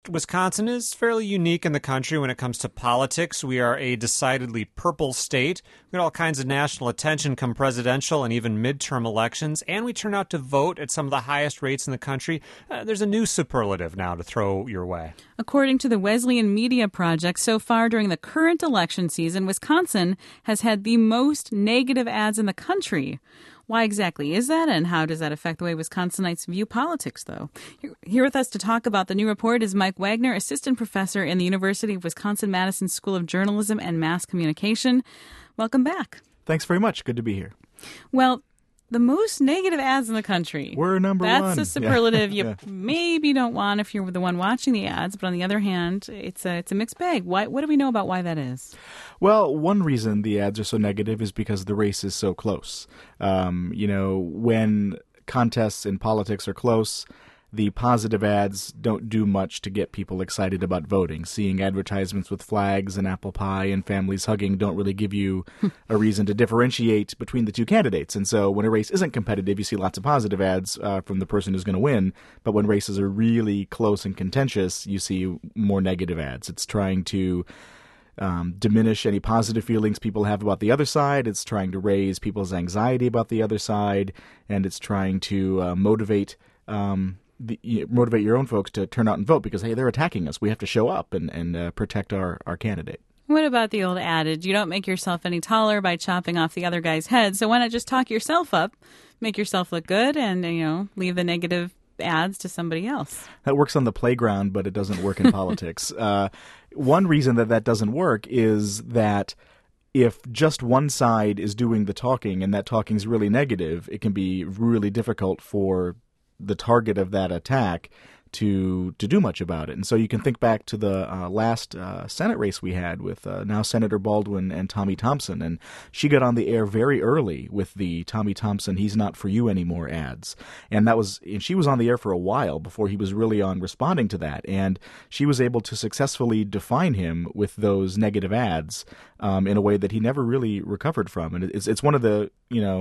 Wisconsin is fairly unique in the country when it comes to politics. We are a decidedly purple state. We get all kinds of national attention come presidential and even midterm elections, and we turn out to vote at some of the highest rates in the country. There's a new superlative now to throw your way. According to the Wesleyan Media Project, so far during the current election season, Wisconsin has had the most negative ads in the country. Why exactly is that, and how does that affect the way Wisconsinites view politics, though? Here with us to talk about the new report is Mike Wagner, assistant professor in the University of Wisconsin-Madison School of Journalism and Mass Communication. Welcome back. Thanks very much. Good to be here. Well, the most negative ads in the country. We're number one. That's a superlative you maybe don't want if you're the one watching the ads, but on the other hand, it's a mixed bag. What do we know about why that is? Well, one reason the ads are so negative is because the race is so close. When contests in politics are close, the positive ads don't do much to get people excited about voting. Seeing advertisements with flags and apple pie and families hugging don't really give you a reason to differentiate between the two candidates. And so when a race isn't competitive, you see lots of positive ads from the person who's going to win. But when races are really close and contentious, you see more negative ads. It's trying to diminish any positive feelings people have about the other side. It's trying to raise people's anxiety about the other side. And it's trying to motivate your own folks to turn out and vote because, hey, they're attacking us. We have to show up and protect our candidate. What about the old adage, you don't make yourself any taller by chopping off the other guy's head, so why not just talk yourself up, make yourself look good, and, leave the negative ads to somebody else? That works on the playground, but it doesn't work in politics. One reason that doesn't work is that if just one side is doing the talking and that talking is really negative, it can be really difficult for the target of that attack to do much about it. And so you can think back to the last Senate race we had with now Senator Baldwin and Tommy Thompson, and she got on the air very early with the Tommy Thompson "He's Not For You Anymore" ads. And she was on the air for a while before he was really on responding to that, and she was able to successfully define him with those negative ads in a way that he never really recovered from. And it's one of the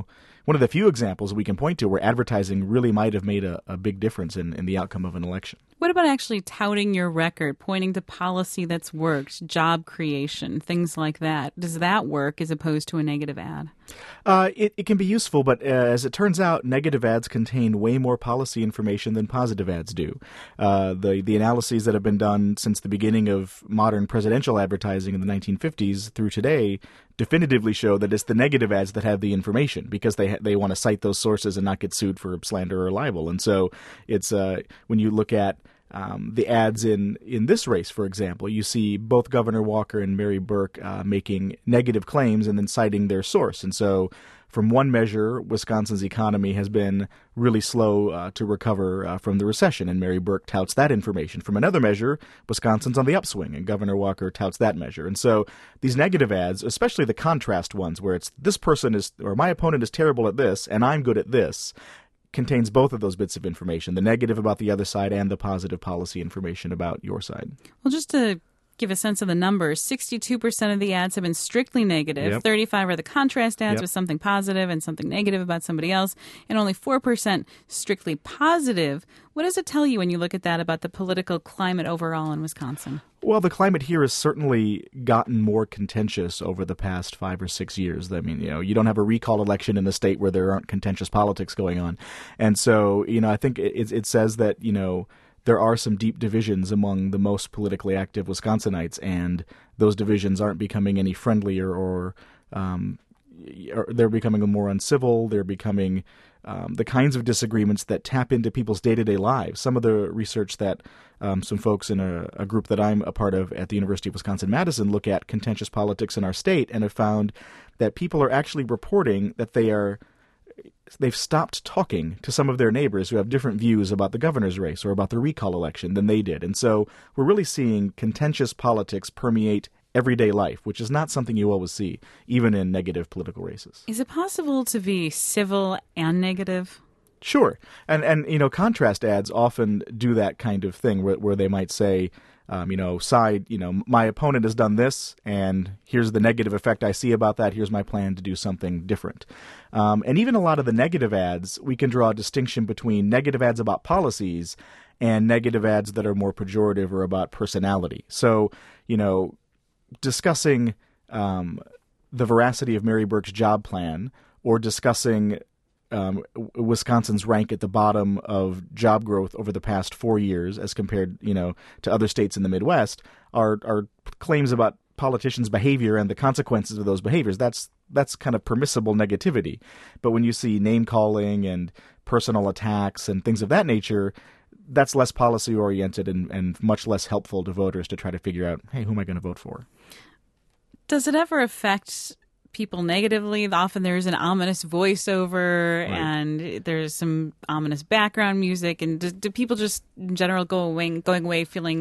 few examples we can point to where advertising really might have made a big difference in the outcome of an election. What about actually touting your record, pointing to policy that's worked, job creation, things like that? Does that work as opposed to a negative ad? It can be useful, but as it turns out, negative ads contain way more policy information than positive ads do. The analyses that have been done since the beginning of modern presidential advertising in the 1950s through today definitively show that it's the negative ads that have the information because they want to cite those sources and not get sued for slander or libel. And so it's when you look at the ads in this race, for example, you see both Governor Walker and Mary Burke making negative claims and then citing their source. And so from one measure, Wisconsin's economy has been really slow to recover from the recession, and Mary Burke touts that information. From another measure, Wisconsin's on the upswing, and Governor Walker touts that measure. And so these negative ads, especially the contrast ones where it's this person is, or my opponent is terrible at this, and I'm good at this, contains both of those bits of information, the negative about the other side and the positive policy information about your side. Well, just to give a sense of the numbers, 62% of the ads have been strictly negative. Yep. 35 are the contrast ads with something positive and something negative about somebody else, and only 4% strictly positive. What does it tell you when you look at that about the political climate overall in Wisconsin? Well, the climate here has certainly gotten more contentious over the past 5 or 6 years. I mean, you don't have a recall election in a state where there aren't contentious politics going on. And so, I think it says that, there are some deep divisions among the most politically active Wisconsinites, and those divisions aren't becoming any friendlier or they're becoming more uncivil. They're becoming the kinds of disagreements that tap into people's day-to-day lives. Some of the research that some folks in a group that I'm a part of at the University of Wisconsin-Madison look at contentious politics in our state and have found that people are actually reporting that they've stopped talking to some of their neighbors who have different views about the governor's race or about the recall election than they did. And so we're really seeing contentious politics permeate everyday life, which is not something you always see, even in negative political races. Is it possible to be civil and negative? Sure. And contrast ads often do that kind of thing where they might say, my opponent has done this, and here's the negative effect I see about that. Here's my plan to do something different. And even a lot of the negative ads, we can draw a distinction between negative ads about policies and negative ads that are more pejorative or about personality. So, discussing the veracity of Mary Burke's job plan or discussing Wisconsin's rank at the bottom of job growth over the past 4 years as compared, to other states in the Midwest are claims about politicians' behavior and the consequences of those behaviors. That's kind of permissible negativity. But when you see name-calling and personal attacks and things of that nature, that's less policy-oriented and much less helpful to voters to try to figure out, hey, who am I going to vote for? Does it ever affect people negatively? Often there's an ominous voiceover, Right. and there's some ominous background music. And do people just in general going away feeling,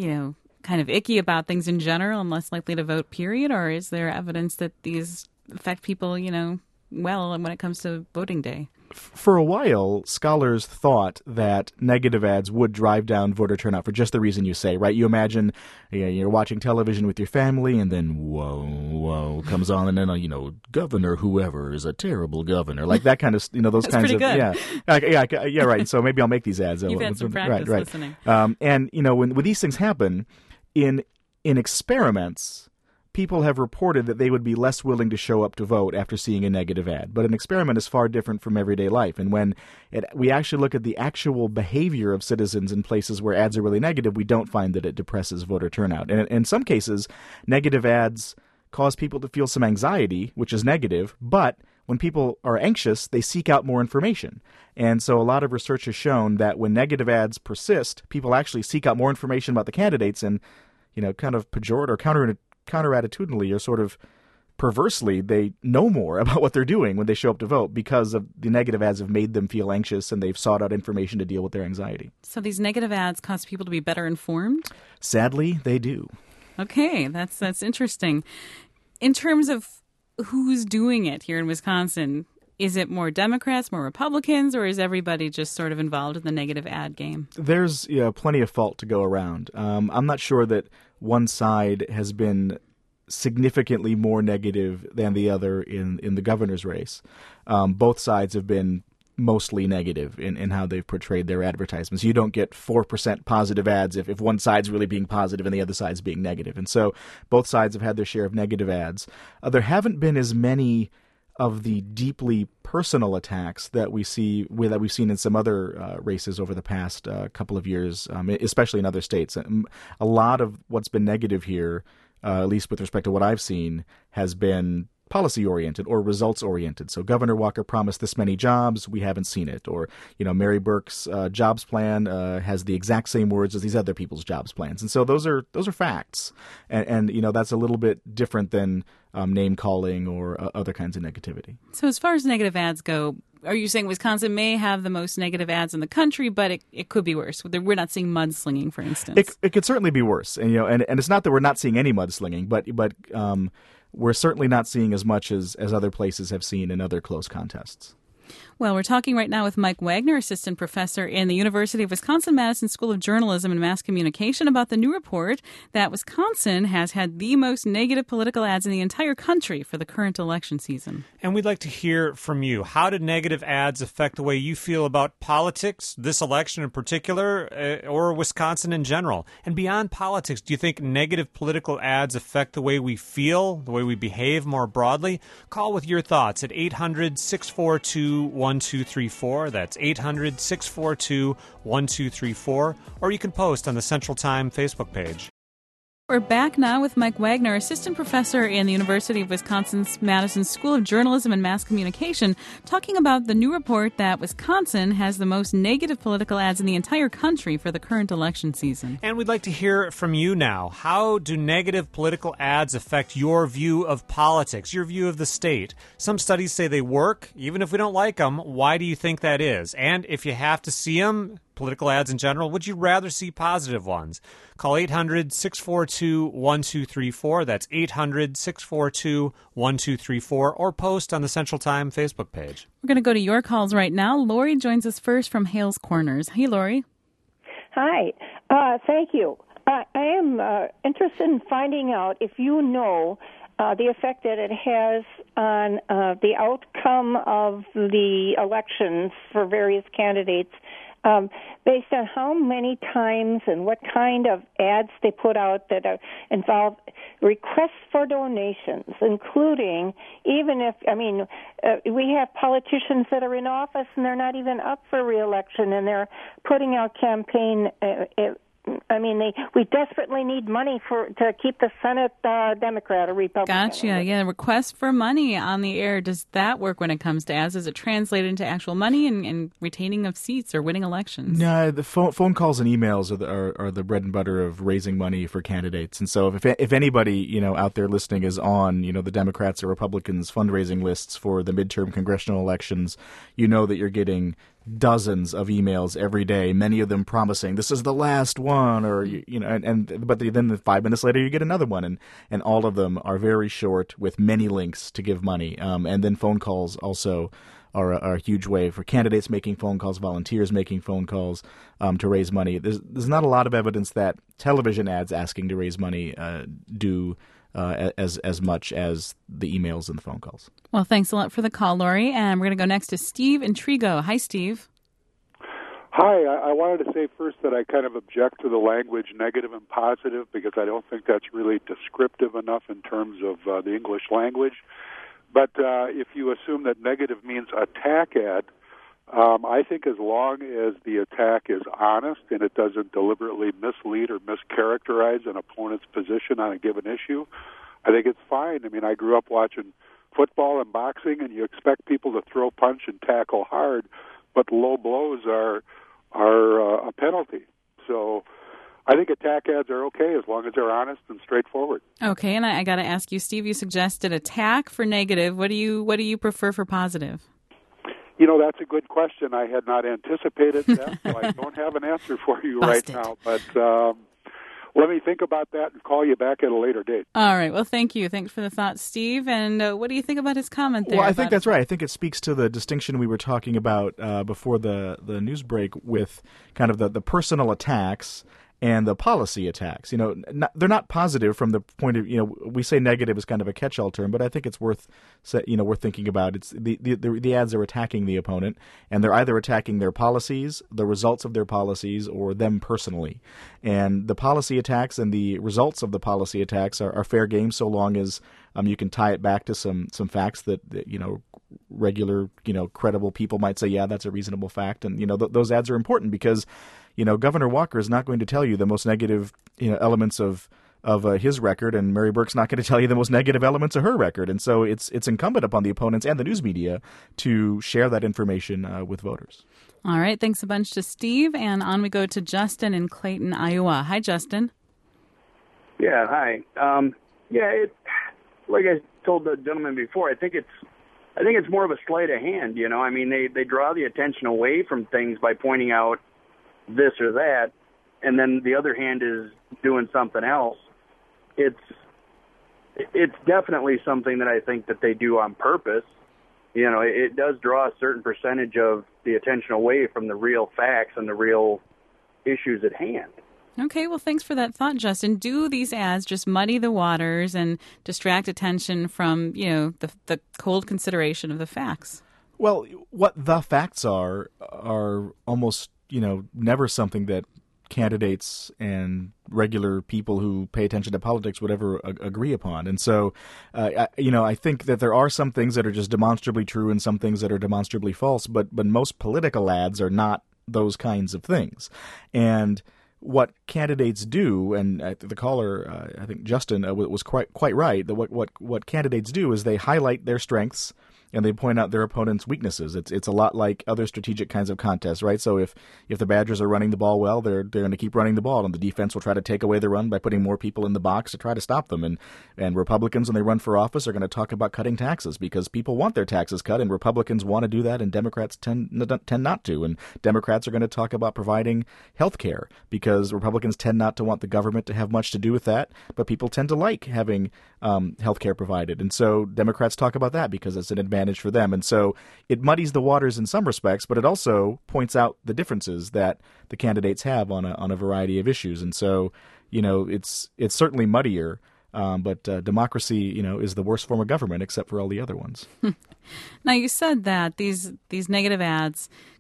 kind of icky about things in general and less likely to vote, period? Or is there evidence that these affect people, well when it comes to voting day? For a while, scholars thought that negative ads would drive down voter turnout for just the reason you say, right? You imagine you're watching television with your family, and then whoa comes on, and then Governor whoever is a terrible governor, like that kind of those That's kinds pretty of good. yeah, right. So maybe I'll make these ads. You've had some practice right. listening. And when these things happen in experiments, people have reported that they would be less willing to show up to vote after seeing a negative ad. But an experiment is far different from everyday life. And when we actually look at the actual behavior of citizens in places where ads are really negative, we don't find that it depresses voter turnout. And in some cases, negative ads cause people to feel some anxiety, which is negative, but when people are anxious, they seek out more information. And so a lot of research has shown that when negative ads persist, people actually seek out more information about the candidates and, kind of pejorative or counterattitudinally or sort of perversely, they know more about what they're doing when they show up to vote because of the negative ads have made them feel anxious and they've sought out information to deal with their anxiety. So these negative ads cause people to be better informed? Sadly, they do. Okay, that's interesting. In terms of who's doing it here in Wisconsin, is it more Democrats, more Republicans, or is everybody just sort of involved in the negative ad game? There's plenty of fault to go around. I'm not sure that one side has been significantly more negative than the other in the governor's race. Both sides have been mostly negative in how they've portrayed their advertisements. You don't get 4% positive ads if one side's really being positive and the other side's being negative. And so both sides have had their share of negative ads. There haven't been as many of the deeply personal attacks that we've seen in some other races over the past couple of years, especially in other states. A lot of what's been negative here, at least with respect to what I've seen, has been policy-oriented or results-oriented. So Governor Walker promised this many jobs, we haven't seen it. Or, Mary Burke's jobs plan has the exact same words as these other people's jobs plans. And so those are facts. And that's a little bit different than name-calling or other kinds of negativity. So as far as negative ads go, are you saying Wisconsin may have the most negative ads in the country, but it could be worse? We're not seeing mudslinging, for instance. It could certainly be worse. And, and it's not that we're not seeing any mudslinging, but we're certainly not seeing as much as other places have seen in other close contests. Well, we're talking right now with Mike Wagner, assistant professor in the University of Wisconsin-Madison School of Journalism and Mass Communication, about the new report that Wisconsin has had the most negative political ads in the entire country for the current election season. And we'd like to hear from you. How did negative ads affect the way you feel about politics, this election in particular, or Wisconsin in general? And beyond politics, do you think negative political ads affect the way we feel, the way we behave more broadly? Call with your thoughts at 800-642-1234. That's 800-642-1234. Or you can post on the Central Time Facebook page. We're back now with Mike Wagner, assistant professor in the University of Wisconsin's Madison School of Journalism and Mass Communication, talking about the new report that Wisconsin has the most negative political ads in the entire country for the current election season. And we'd like to hear from you now. How do negative political ads affect your view of politics, your view of the state? Some studies say they work, even if we don't like them. Why do you think that is? And if you have to see them, political ads in general, would you rather see positive ones? Call 800-642-1234. That's 800-642-1234, or post on the Central Time Facebook page. We're going to go to your calls right now. Lori joins us first from Hales Corners. Hey, Lori. Hi. Thank you. I am interested in finding out if you know the effect that it has on the outcome of the elections for various candidates based on how many times and what kind of ads they put out that involve requests for donations, including even if, we have politicians that are in office and they're not even up for re-election, and they're putting out campaign we desperately need money to keep the Senate Democrat or Republican. Gotcha. Yeah, request for money on the air. Does that work when it comes to ads? Does it translate into actual money and retaining of seats or winning elections? No, the phone calls and emails are the bread and butter of raising money for candidates. And so if anybody out there listening is on the Democrats or Republicans fundraising lists for the midterm congressional elections, you know that you're getting dozens of emails every day, many of them promising this is the last one, or but then 5 minutes later you get another one, and all of them are very short with many links to give money. And then phone calls also are a huge way for candidates making phone calls, volunteers making phone calls to raise money. There's not a lot of evidence that television ads asking to raise money do as much as the emails and the phone calls. Well, thanks a lot for the call, Lori. And we're going to go next to Steve in Trigo. Hi, Steve. Hi. I wanted to say first that I kind of object to the language negative and positive because I don't think that's really descriptive enough in terms of the English language. But if you assume that negative means attack ad, I think as long as the attack is honest and it doesn't deliberately mislead or mischaracterize an opponent's position on a given issue, I think it's fine. I grew up watching football and boxing, and you expect people to throw, punch, and tackle hard, but low blows are a penalty. So I think attack ads are okay as long as they're honest and straightforward. Okay, and I got to ask you, Steve, you suggested attack for negative. What do you prefer for positive? That's a good question. I had not anticipated that, so I don't have an answer for you Busted. Right now. But let me think about that and call you back at a later date. All right. Well, thank you. Thanks for the thought, Steve. And what do you think about his comment there? Well, I think that's right. I think it speaks to the distinction we were talking about before the news break with kind of the personal attacks and the policy attacks. They're not positive from the point of, we say negative is kind of a catch-all term, but I think it's worth thinking about. It's the ads are attacking the opponent, and they're either attacking their policies, the results of their policies, or them personally. And the policy attacks and the results of the policy attacks are fair game so long as you can tie it back to some facts that regular, credible people might say, yeah, that's a reasonable fact. And, those ads are important because Governor Walker is not going to tell you the most negative, elements of his record, and Mary Burke's not going to tell you the most negative elements of her record. And so it's incumbent upon the opponents and the news media to share that information with voters. All right. Thanks a bunch to Steve. And on we go to Justin in Clayton, Iowa. Hi, Justin. Yeah, hi. Like I told the gentleman before, I think it's more of a sleight of hand. They draw the attention away from things by pointing out this or that, and then the other hand is doing something else. It's definitely something that I think that they do on purpose. It does draw a certain percentage of the attention away from the real facts and the real issues at hand. Okay, well, thanks for that thought, Justin. Do these ads just muddy the waters and distract attention from, the cold consideration of the facts? Well, what the facts are almost never something that candidates and regular people who pay attention to politics would ever agree upon. And so, I think that there are some things that are just demonstrably true and some things that are demonstrably false, but most political ads are not those kinds of things. And what candidates do, and the caller, I think Justin, was quite right, that what candidates do is they highlight their strengths and they point out their opponent's weaknesses. It's a lot like other strategic kinds of contests, right? So if the Badgers are running the ball well, they're going to keep running the ball, and the defense will try to take away the run by putting more people in the box to try to stop them. And Republicans, when they run for office, are going to talk about cutting taxes because people want their taxes cut, and Republicans want to do that, and Democrats tend not to. And Democrats are going to talk about providing health care because Republicans tend not to want the government to have much to do with that, but people tend to like having health care provided. And so Democrats talk about that because it's an advantage for them. And so it muddies the waters in some respects, but it also points out the differences that the candidates have on a variety of issues. And so, it's certainly muddier, but democracy, is the worst form of government except for all the other ones. Now, you said that these negative ads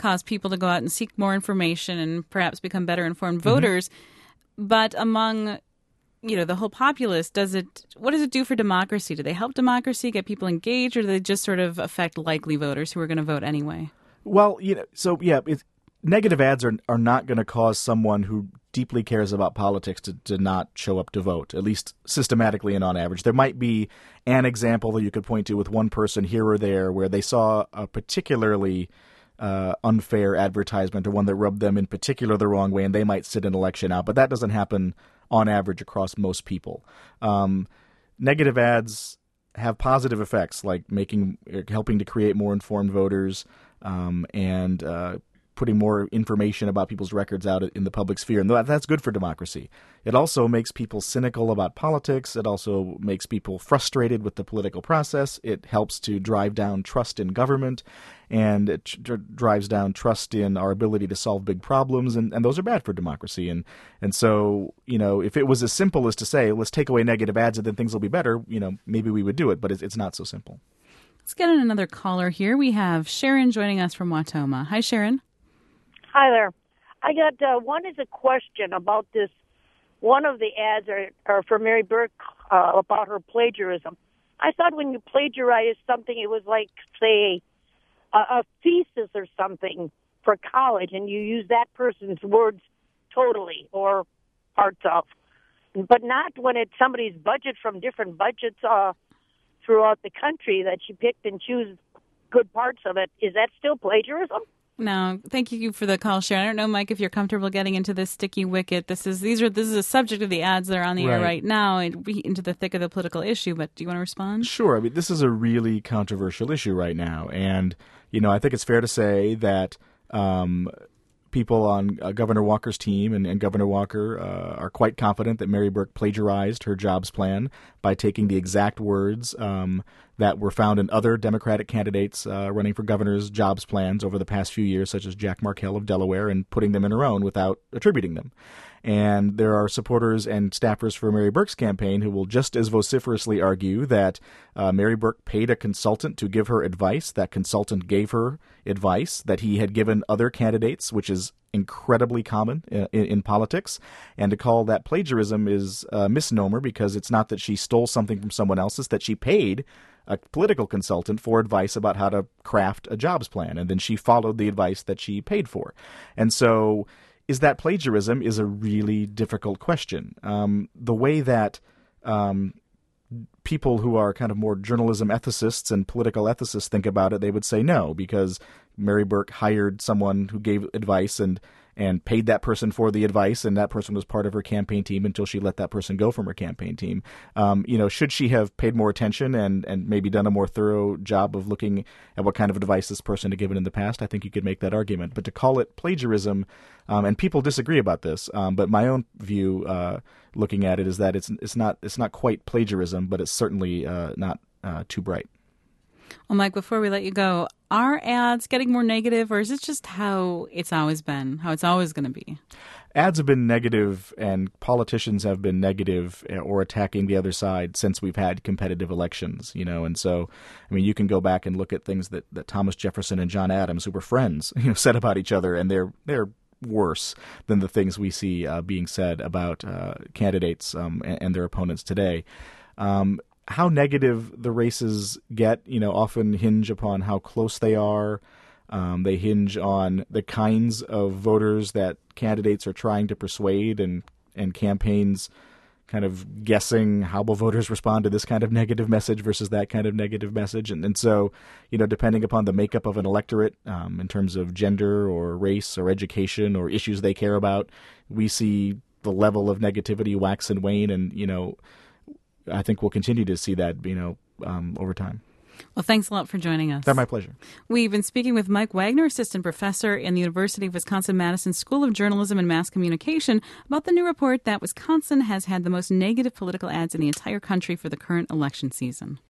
cause people to go out and seek more information and perhaps become better informed voters. But among the whole populace, what does it do for democracy? Do they help democracy, get people engaged, or do they just sort of affect likely voters who are going to vote anyway? Well, negative ads are not going to cause someone who deeply cares about politics to not show up to vote, at least systematically and on average. There might be an example that you could point to with one person here or there where they saw a particularly unfair advertisement or one that rubbed them in particular the wrong way, and they might sit an election out. But that doesn't happen on average across most people. Negative ads have positive effects, like helping to create more informed voters and putting more information about people's records out in the public sphere. And that's good for democracy. It also makes people cynical about politics. It also makes people frustrated with the political process. It helps to drive down trust in government, and it drives down trust in our ability to solve big problems. And those are bad for democracy. And so, if it was as simple as to say, let's take away negative ads and then things will be better, maybe we would do it. But it's not so simple. Let's get in another caller here. We have Sharon joining us from Wautoma. Hi, Sharon. Hi there. I got one is a question about this. One of the ads are for Mary Burke about her plagiarism. I thought when you plagiarized something, it was like, say, a thesis or something for college, and you use that person's words totally or parts of, but not when it's somebody's budget from different budgets throughout the country that you picked and choose good parts of it. Is that still plagiarism? No, thank you for the call, Sharon. I don't know, Mike, if you're comfortable getting into this sticky wicket. This is a subject of the ads that are on the air right now, into the thick of the political issue. But do you want to respond? Sure. I mean, this is a really controversial issue right now, and I think it's fair to say that people on Governor Walker's team and Governor Walker are quite confident that Mary Burke plagiarized her jobs plan by taking the exact words that were found in other Democratic candidates running for governor's jobs plans over the past few years, such as Jack Markell of Delaware, and putting them in her own without attributing them. And there are supporters and staffers for Mary Burke's campaign who will just as vociferously argue that Mary Burke paid a consultant to give her advice. That consultant gave her advice that he had given other candidates, which is incredibly common in politics. And to call that plagiarism is a misnomer, because it's not that she stole something from someone else, it's that she paid a political consultant for advice about how to craft a jobs plan, and then she followed the advice that she paid for. And so is that plagiarism is a really difficult question. The way that people who are kind of more journalism ethicists and political ethicists think about it, they would say no, because Mary Burke hired someone who gave advice and paid that person for the advice, and that person was part of her campaign team until she let that person go from her campaign team. Should she have paid more attention and maybe done a more thorough job of looking at what kind of advice this person had given in the past? I think you could make that argument. But to call it plagiarism, and people disagree about this, but my own view, looking at it, is that it's not quite plagiarism, but it's certainly not too bright. Well, Mike, before we let you go, are ads getting more negative, or is it just how it's always been, how it's always going to be? Ads have been negative, and politicians have been negative or attacking the other side since we've had competitive elections, and so, I mean, you can go back and look at things that Thomas Jefferson and John Adams, who were friends, said about each other, and they're worse than the things we see being said about candidates and their opponents today. How negative the races get, often hinge upon how close they are. They hinge on the kinds of voters that candidates are trying to persuade, and campaigns kind of guessing how will voters respond to this kind of negative message versus that kind of negative message. And so, depending upon the makeup of an electorate in terms of gender or race or education or issues they care about, we see the level of negativity wax and wane, and, I think we'll continue to see that, over time. Well, thanks a lot for joining us. That's my pleasure. We've been speaking with Mike Wagner, assistant professor in the University of Wisconsin-Madison School of Journalism and Mass Communication, about the new report that Wisconsin has had the most negative political ads in the entire country for the current election season.